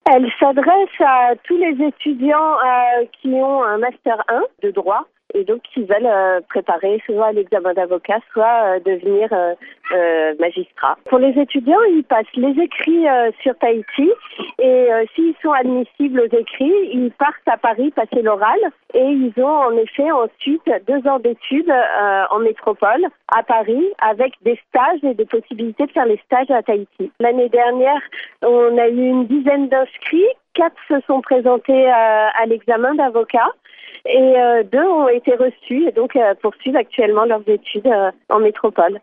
Elle s'adresse à tous les étudiants qui ont un Master 1 de droit et donc qui veulent préparer soit l'examen d'avocat, soit devenir magistrat. Pour les étudiants, ils passent les écrits sur Tahiti et s'ils sont admissibles aux écrits, ils partent à Paris passer l'oral et ils ont en effet ensuite 2 ans d'études en métropole à Paris avec des stages et des possibilités de faire les stages à Tahiti. L'année dernière, on a eu une dizaine d'inscrits, 4 se sont présentés à l'examen d'avocat et 2 ont été reçus et donc poursuivent actuellement leurs études en métropole.